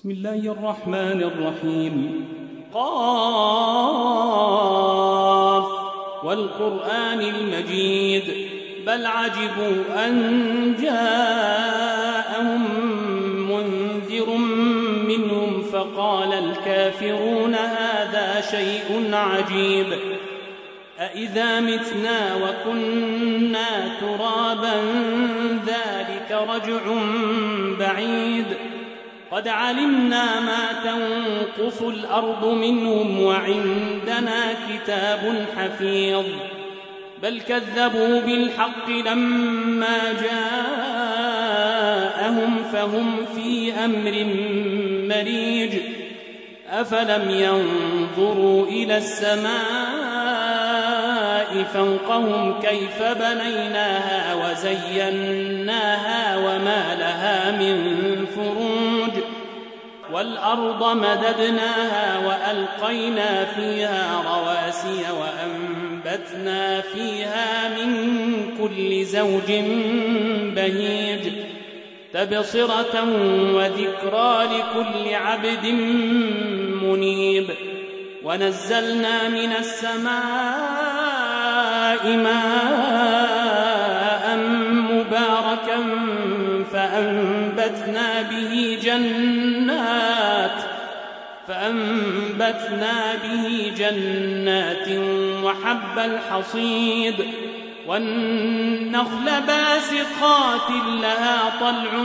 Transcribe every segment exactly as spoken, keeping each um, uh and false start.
بسم الله الرحمن الرحيم. قاف والقرآن المجيد بل عجبوا أن جاءهم منذر منهم فقال الكافرون هذا شيء عجيب أإذا متنا وكنا ترابا ذلك رجع بعيد قد علمنا ما تنقص الأرض منهم وعندنا كتاب حفيظ بل كذبوا بالحق لما جاءهم فهم في أمر مريج أفلم ينظروا إلى السماء فوقهم كيف بنيناها وزيناها وما لها من فروج والأرض مددناها وألقينا فيها رواسي وأنبتنا فيها من كل زوج بهيج تبصرة وذكرى لكل عبد منيب ونزلنا من السماء ماء مباركا فأنبتنا به جنات فأنبتنا به جنات وحب الحصيد والنخل باسقات لها طلع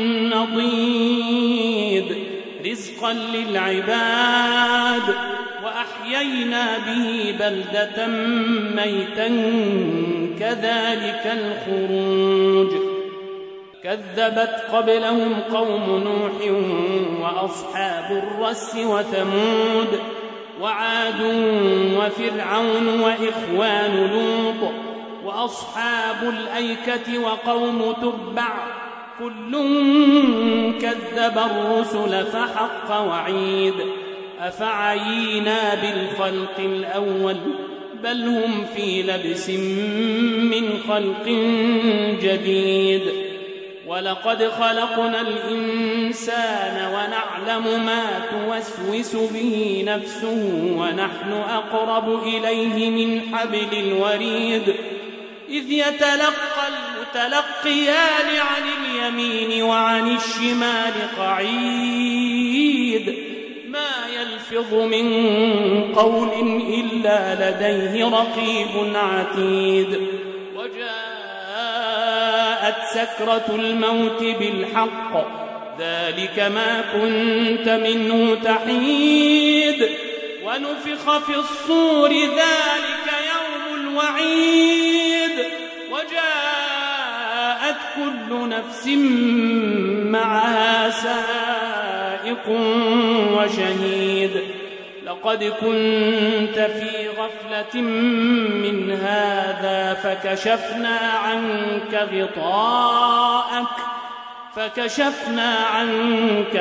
نضيد رزقا للعباد وأحيينا به بلدة ميتا كذلك الخروج كذبت قبلهم قوم نوح وأصحاب الرس وثمود وعاد وفرعون وإخوان لوط وأصحاب الأيكة وقوم تبع كل كذب الرسل فحق وعيد أفعينا بالخلق الأول بل هم في لبس من خلق جديد ولقد خلقنا الإنسان ونعلم ما توسوس به نفسه ونحن أقرب إليه من حبل الوريد إذ يتلقى المتلقيان عن اليمين وعن الشمال قعيد ما يلفظ من قول إلا لديه رقيب عتيد وجاءت سكرة الموت بالحق ذلك ما كنت منه تحيد ونفخ في الصور ذلك يوم الوعيد وجاءت كل نفس معها سائق وشهيد لقد كنت في غفلة من هذا فكشفنا عنك غطاءك فكشفنا عنك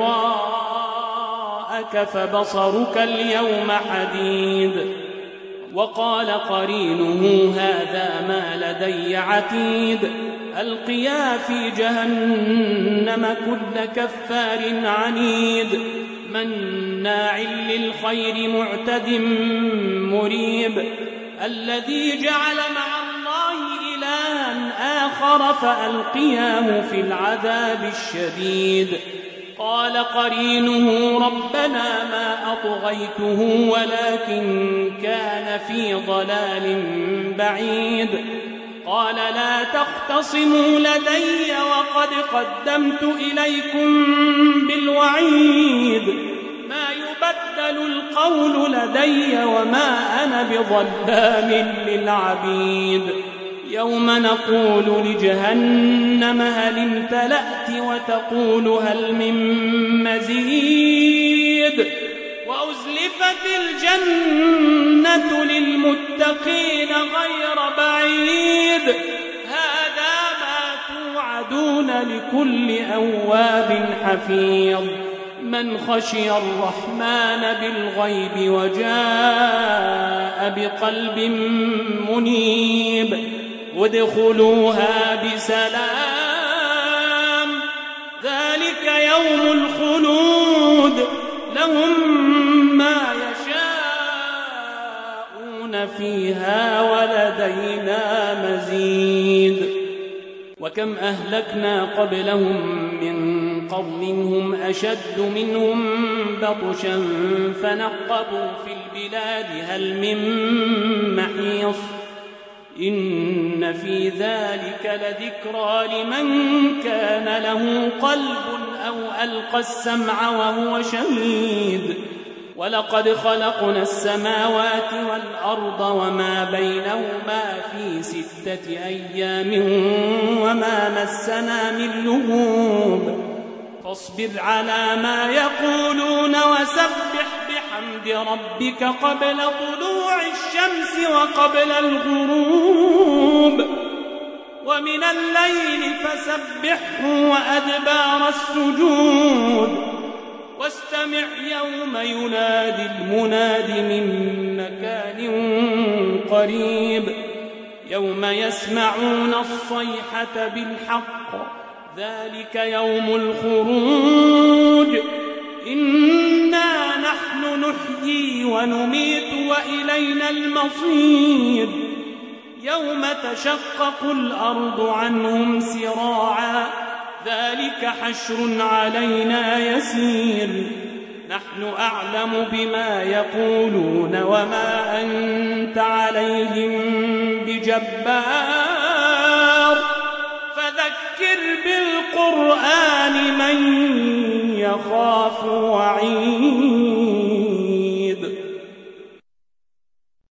غطاءك فبصرك اليوم حديد وقال قرينه هذا ما لدي عتيد ألقيا في جهنم كل كفار عنيد مناع للخير معتد مريب الذي جعل مع الله إلها آخر فألقياه في العذاب الشديد قال قرينه ربنا ما أطغيته ولكن كان في ضلال بعيد قال لا تختصموا لدي وقد قدمت إليكم بالوعيد ما يبدل القول لدي وما أنا بظلام للعبيد يوم نقول لجهنم هل امتلأت وتقول هل من مزيد وأزلفت الجنة للمتقين غير بعيد هذا ما توعدون لكل أواب حفيظ من خشي الرحمن بالغيب وجاء بقلب منيب ادخلوها بسلام ذلك يوم الخلود أهلكنا قبلهم من قرن هم أشد منهم بطشا فنقبوا في البلاد هل من محيص إن في ذلك لذكرى لمن كان له قلب أو ألقى السمع وهو شهيد ولقد خلقنا السماوات والأرض وما بينهما في ستة أيام وما مسنا من لغوب فاصبر على ما يقولون وسبح بحمد ربك قبل طلوع الشمس وقبل الغروب ومن الليل فسبحه وأدبار السجود واستمع يوم ينادي المناد من مكان قريب يوم يسمعون الصيحة بالحق ذلك يوم الخروج إنا نحن نحيي ونميت وإلينا المصير يوم تشقق الأرض عنهم سراعا ذلك حشر علينا يسير نحن أعلم بما يقولون وما أنت عليهم بجبار فذكر بالقرآن من يخاف وعيد